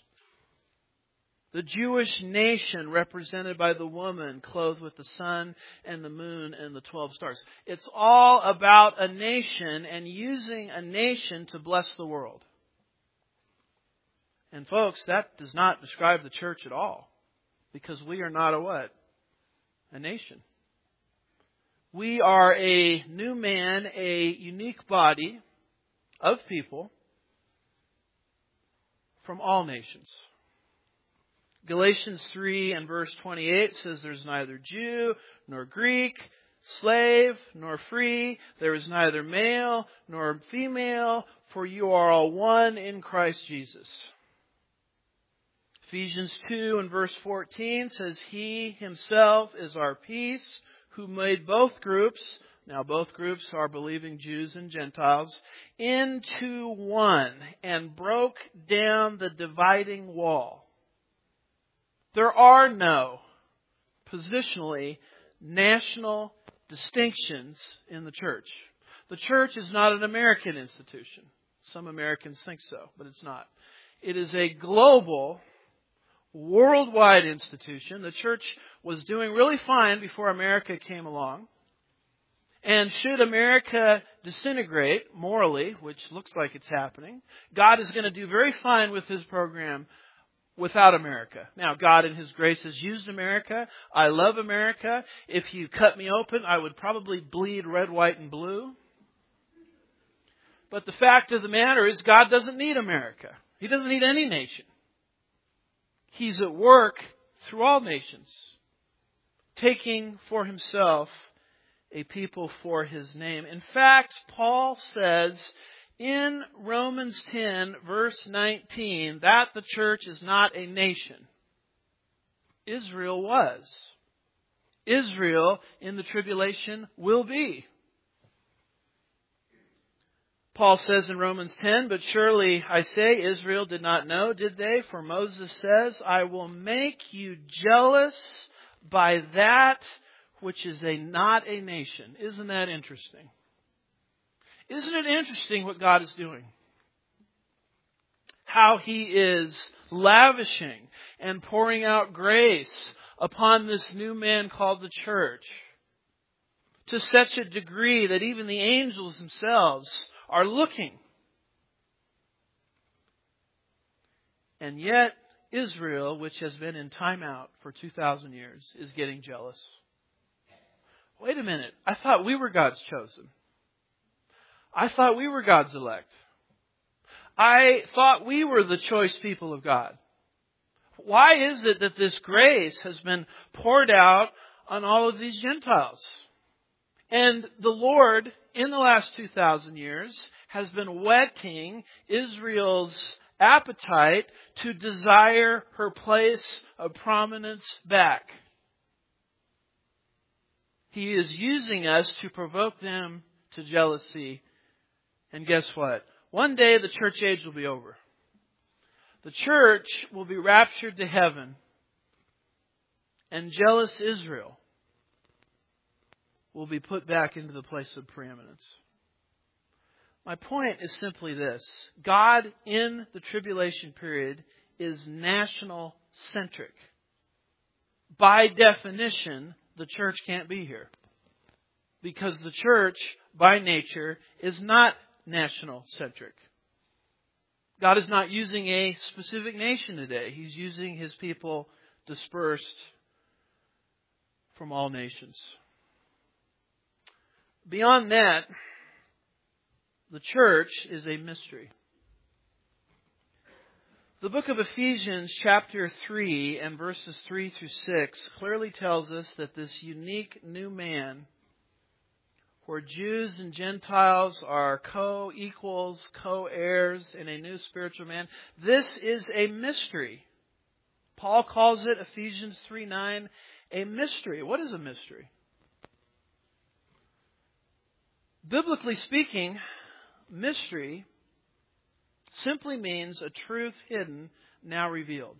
The Jewish nation represented by the woman clothed with the sun and the moon and the 12 stars. It's all about a nation and using a nation to bless the world. And folks, that does not describe the church at all. Because we are not a what? A nation. We are a new man, a unique body of people from all nations. Galatians 3 and verse 28 says there's neither Jew nor Greek, slave nor free. There is neither male nor female, for you are all one in Christ Jesus. Ephesians 2 and verse 14 says He Himself is our peace, who made both groups, now both groups are believing Jews and Gentiles, into one and broke down the dividing wall. There are no, positionally, national distinctions in the church. The church is not an American institution. Some Americans think so, but it's not. It is a global, worldwide institution. The church was doing really fine before America came along. And should America disintegrate morally, which looks like it's happening, God is going to do very fine with His program without America. Now, God in His grace has used America. I love America. If you cut me open, I would probably bleed red, white, and blue. But the fact of the matter is God doesn't need America. He doesn't need any nation. He's at work through all nations, taking for Himself a people for His name. In fact, Paul says in Romans 10, verse 19, that the church is not a nation. Israel was. Israel in the tribulation will be. Paul says in Romans 10, but surely I say Israel did not know, did they? For Moses says, I will make you jealous by that which is not a nation. Isn't that interesting? Isn't it interesting what God is doing? How He is lavishing and pouring out grace upon this new man called the church. to such a degree that even the angels themselves are looking. And yet, Israel, which has been in timeout for 2,000 years, is getting jealous. Wait a minute. I thought we were God's chosen. I thought we were God's elect. I thought we were the choice people of God. Why is it that this grace has been poured out on all of these Gentiles? And the Lord, in the last 2,000 years, has been whetting Israel's appetite to desire her place of prominence back. He is using us to provoke them to jealousy. And guess what? One day the church age will be over. The church will be raptured to heaven. And jealous Israel will be put back into the place of preeminence. My point is simply this. God in the tribulation period is national-centric. By definition, the church can't be here. Because the church, by nature, is not national-centric. God is not using a specific nation today. He's using His people dispersed from all nations. Beyond that, the church is a mystery. The book of Ephesians, chapter 3 and verses 3 through 6 clearly tells us that this unique new man, where Jews and Gentiles are co-equals, co-heirs in a new spiritual man, this is a mystery. Paul calls it, Ephesians 3:9, a mystery. What is a mystery? Biblically speaking, mystery simply means a truth hidden, now revealed.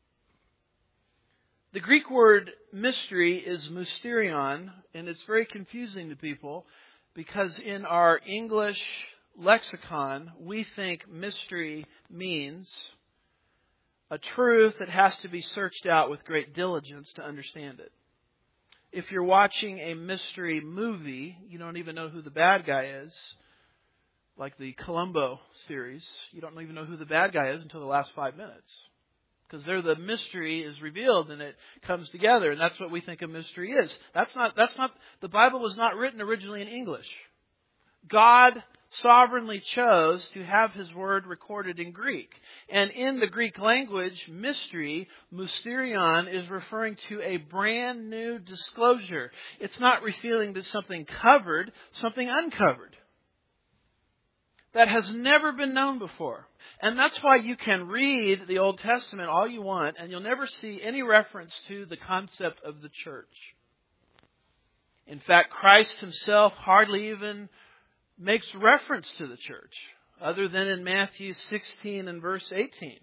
The Greek word mystery is mysterion, and it's very confusing to people because in our English lexicon, we think mystery means a truth that has to be searched out with great diligence to understand it. If you're watching a mystery movie, you don't even know who the bad guy is. Like the Columbo series, you don't even know who the bad guy is until the last 5 minutes. Because there the mystery is revealed and it comes together. And that's what we think a mystery is. The Bible was not written originally in English. God sovereignly chose to have His Word recorded in Greek. And in the Greek language, mystery, mysterion, is referring to a brand new disclosure. It's not revealing that something covered, something uncovered. That has never been known before. And that's why you can read the Old Testament all you want, and you'll never see any reference to the concept of the church. In fact, Christ Himself hardly even makes reference to the church, other than in Matthew 16 and verse 18.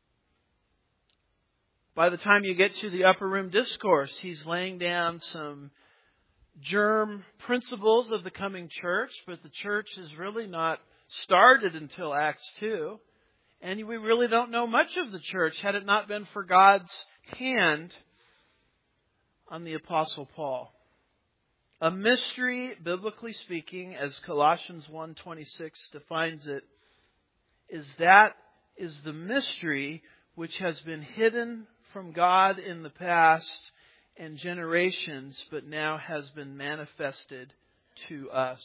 By the time you get to the Upper Room Discourse, He's laying down some germ principles of the coming church, but the church is really not started until Acts 2. And we really don't know much of the church had it not been for God's hand on the Apostle Paul. A mystery, biblically speaking, as Colossians 1:26 defines it, is the mystery which has been hidden from God in the past and generations, but now has been manifested to us.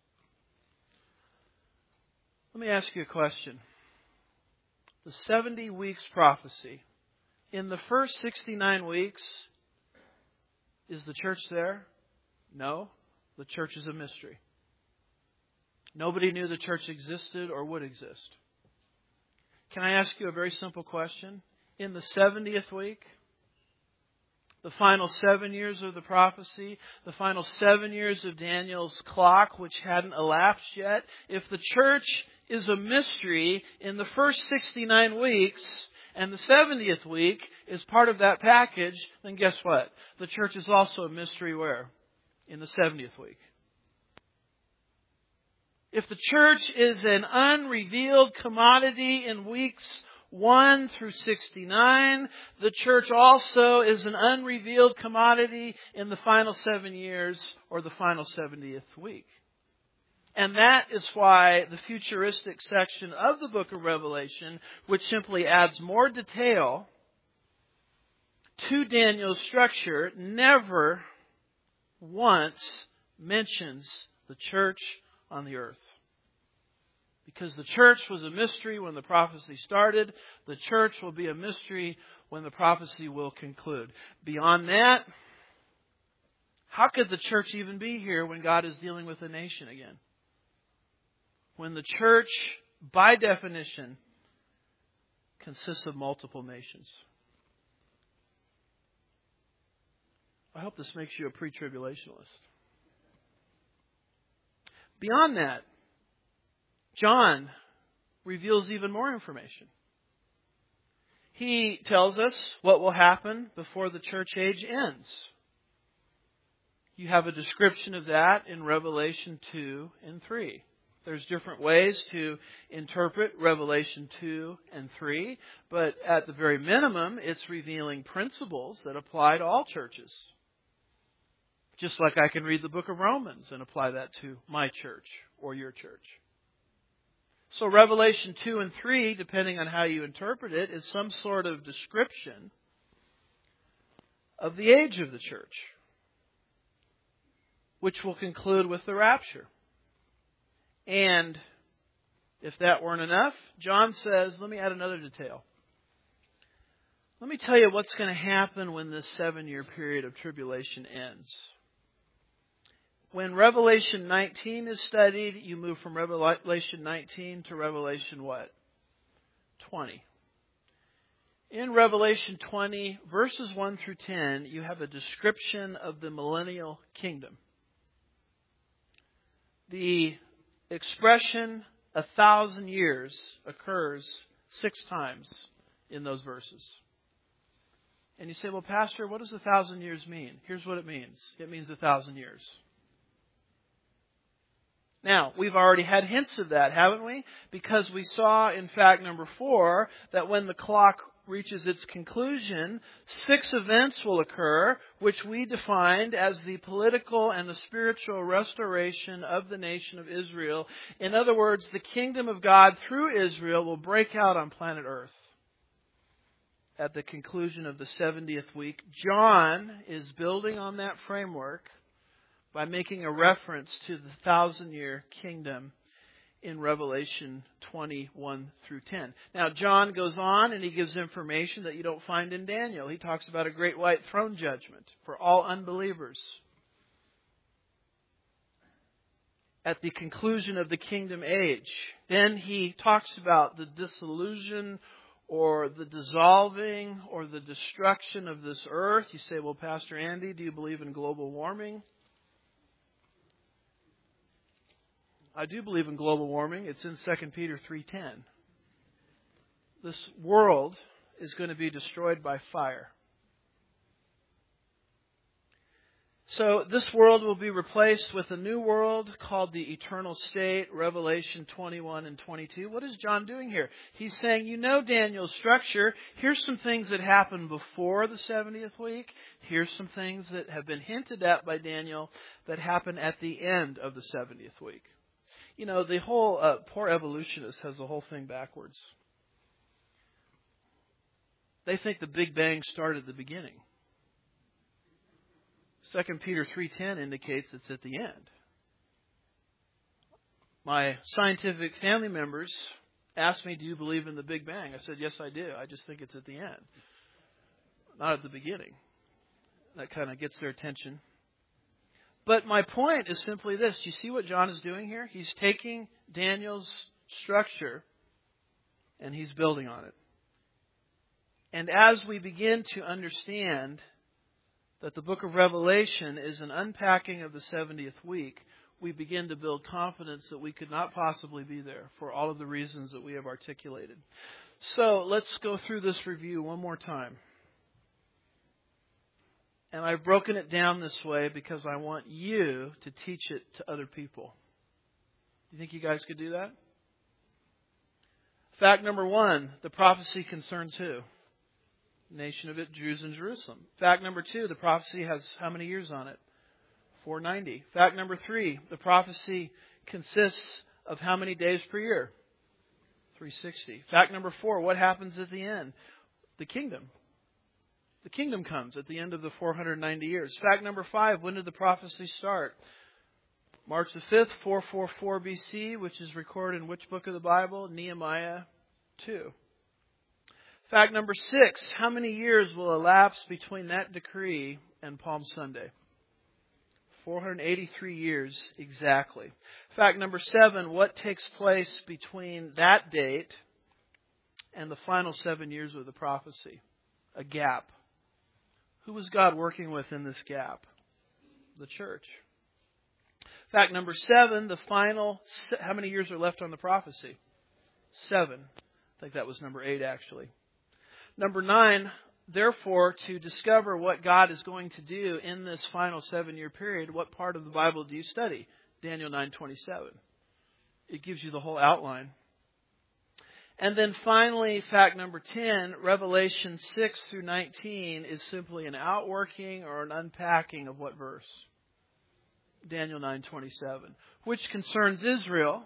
Let me ask you a question. The 70 weeks prophecy. In the first 69 weeks, is the church there? No. The church is a mystery. Nobody knew the church existed or would exist. Can I ask you a very simple question? In the 70th week, the final 7 years of the prophecy, the final 7 years of Daniel's clock, which hadn't elapsed yet, if the church is a mystery in the first 69 weeks, and the 70th week is part of that package, then guess what? The church is also a mystery where? In the 70th week. If the church is an unrevealed commodity in weeks 1 through 69. The church also is an unrevealed commodity in the final 7 years or the final 70th week. And that is why the futuristic section of the book of Revelation, which simply adds more detail to Daniel's structure, never once mentions the church on the earth. Because the church was a mystery when the prophecy started, the church will be a mystery when the prophecy will conclude. Beyond that, how could the church even be here when God is dealing with a nation again? When the church, by definition, consists of multiple nations. I hope this makes you a pre-tribulationalist. Beyond that, John reveals even more information. He tells us what will happen before the church age ends. You have a description of that in Revelation 2 and 3. There's different ways to interpret Revelation 2 and 3, but at the very minimum, it's revealing principles that apply to all churches. Just like I can read the book of Romans and apply that to my church or your church. So Revelation 2 and 3, depending on how you interpret it, is some sort of description of the age of the church, which will conclude with the rapture. And if that weren't enough, John says, let me add another detail. Let me tell you what's going to happen when this 7-year period of tribulation ends. When Revelation 19 is studied, you move from Revelation 19 to Revelation what? 20. In Revelation 20, verses 1 through 10, you have a description of the millennial kingdom. The expression 1,000 years occurs 6 times in those verses. And you say, well, Pastor, what does 1,000 years mean? Here's what it means. It means 1,000 years. Now, we've already had hints of that, haven't we? Because we saw in fact number 4 that when the clock reaches its conclusion, 6 events will occur, which we defined as the political and the spiritual restoration of the nation of Israel. In other words, the kingdom of God through Israel will break out on planet Earth at the conclusion of the 70th week. John is building on that framework by making a reference to the 1,000-year kingdom in Revelation 21 through 10. Now, John goes on and he gives information that you don't find in Daniel. He talks about a great white throne judgment for all unbelievers at the conclusion of the kingdom age. Then he talks about the dissolution or the dissolving or the destruction of this earth. You say, well, Pastor Andy, do you believe in global warming? I do believe in global warming. It's in 2 Peter 3:10. This world is going to be destroyed by fire. So this world will be replaced with a new world called the eternal state, Revelation 21 and 22. What is John doing here? He's saying, you know Daniel's structure. Here's some things that happened before the 70th week. Here's some things that have been hinted at by Daniel that happen at the end of the 70th week. You know, the whole poor evolutionist has the whole thing backwards. They think the Big Bang started at the beginning. 2 Peter 3:10 indicates it's at the end. My scientific family members asked me, do you believe in the Big Bang? I said, yes, I do. I just think it's at the end, not at the beginning. That kind of gets their attention. But my point is simply this. You see what John is doing here? He's taking Daniel's structure and he's building on it. And as we begin to understand that the book of Revelation is an unpacking of the 70th week, we begin to build confidence that we could not possibly be there for all of the reasons that we have articulated. So let's go through this review one more time. And I've broken it down this way because I want you to teach it to other people. You think you guys could do that? Fact number 1, the prophecy concerns who? Nation of it, Jews in Jerusalem. Fact number 2, the prophecy has how many years on it? 490. Fact number 3, the prophecy consists of how many days per year? 360. Fact number 4, what happens at the end? The kingdom. The kingdom comes at the end of the 490 years. Fact number 5, when did the prophecy start? March the 5th, 444 BC, which is recorded in which book of the Bible? Nehemiah 2. Fact number 6, how many years will elapse between that decree and Palm Sunday? 483 years exactly. Fact number 7, what takes place between that date and the final 7 years of the prophecy? A gap. Who was God working with in this gap? The church. Fact number 7, the final, how many years are left on the prophecy? 7. I think that was number 8 actually. Number 9, therefore, to discover what God is going to do in this final 7-year period, what part of the Bible do you study? Daniel 9:27. It gives you the whole outline. And then finally, fact number 10, Revelation 6 through 19 is simply an outworking or an unpacking of what verse? Daniel 9:27, which concerns Israel,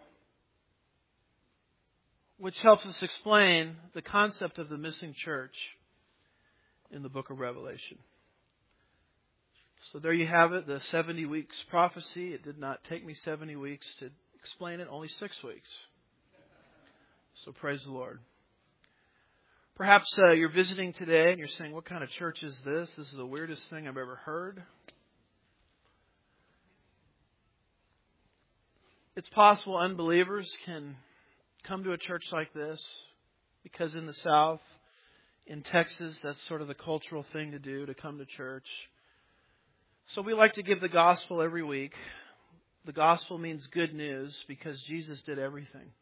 which helps us explain the concept of the missing church in the book of Revelation. So there you have it, the 70 weeks prophecy. It did not take me 70 weeks to explain it, only 6 weeks. So praise the Lord. Perhaps you're visiting today and you're saying, what kind of church is this? This is the weirdest thing I've ever heard. It's possible unbelievers can come to a church like this because in the South, in Texas, that's sort of the cultural thing to do, to come to church. So we like to give the gospel every week. The gospel means good news because Jesus did everything.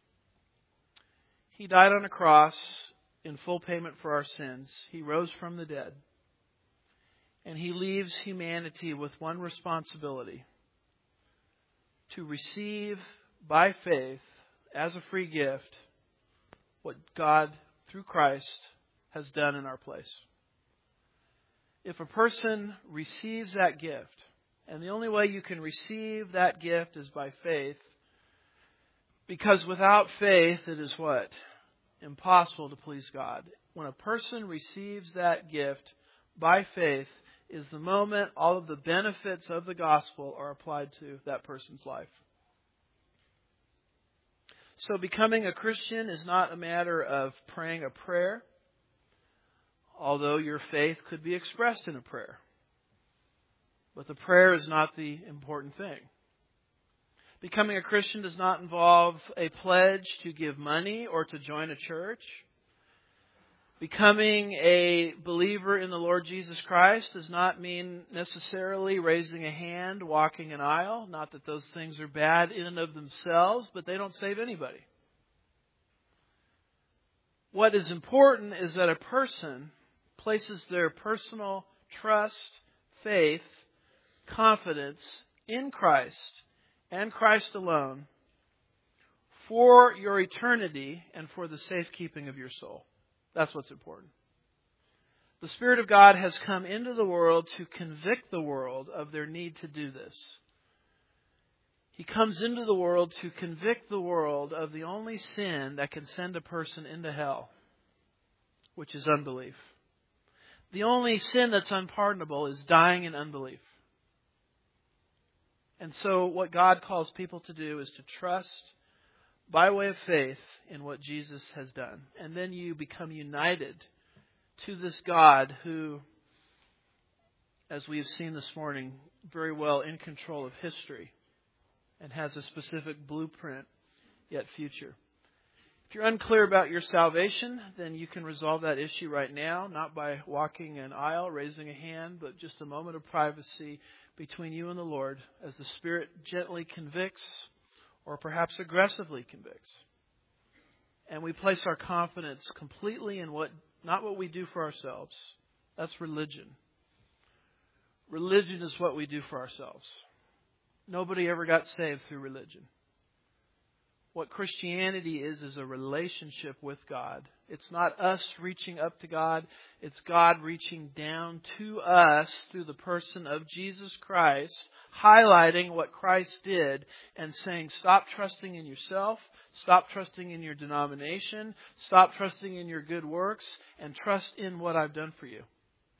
He died on a cross in full payment for our sins. He rose from the dead. And He leaves humanity with one responsibility: to receive by faith as a free gift what God, through Christ, has done in our place. If a person receives that gift, and the only way you can receive that gift is by faith, because without faith it is what? Impossible to please God. When a person receives that gift by faith is the moment all of the benefits of the gospel are applied to that person's life. So becoming a Christian is not a matter of praying a prayer, although your faith could be expressed in a prayer. But the prayer is not the important thing. Becoming a Christian does not involve a pledge to give money or to join a church. Becoming a believer in the Lord Jesus Christ does not mean necessarily raising a hand, walking an aisle. Not that those things are bad in and of themselves, but they don't save anybody. What is important is that a person places their personal trust, faith, confidence in Christ and Christ alone for your eternity and for the safekeeping of your soul. That's what's important. The Spirit of God has come into the world to convict the world of their need to do this. He comes into the world to convict the world of the only sin that can send a person into hell, which is unbelief. The only sin that's unpardonable is dying in unbelief. And so what God calls people to do is to trust by way of faith in what Jesus has done. And then you become united to this God who, as we have seen this morning, very well in control of history and has a specific blueprint, yet future. If you're unclear about your salvation, then you can resolve that issue right now, not by walking an aisle, raising a hand, but just a moment of privacy between you and the Lord as the Spirit gently convicts or perhaps aggressively convicts. And we place our confidence completely in not what we do for ourselves. That's religion. Religion is what we do for ourselves. Nobody ever got saved through religion. What Christianity is a relationship with God. It's not us reaching up to God. It's God reaching down to us through the person of Jesus Christ, highlighting what Christ did and saying, stop trusting in yourself, stop trusting in your denomination, stop trusting in your good works, and trust in what I've done for you.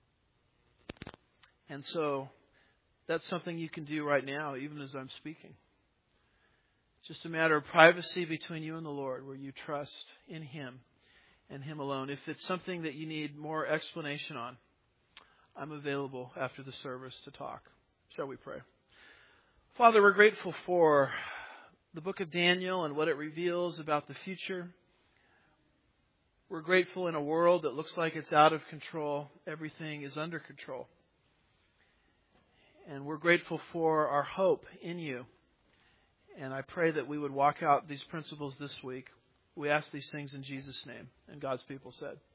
And so that's something you can do right now, even as I'm speaking. It's just a matter of privacy between you and the Lord, where you trust in Him and Him alone. If it's something that you need more explanation on, I'm available after the service to talk. Shall we pray? Father, we're grateful for the book of Daniel and what it reveals about the future. We're grateful in a world that looks like it's out of control. Everything is under control. And we're grateful for our hope in you. And I pray that we would walk out these principles this week. We ask these things in Jesus' name. And God's people said.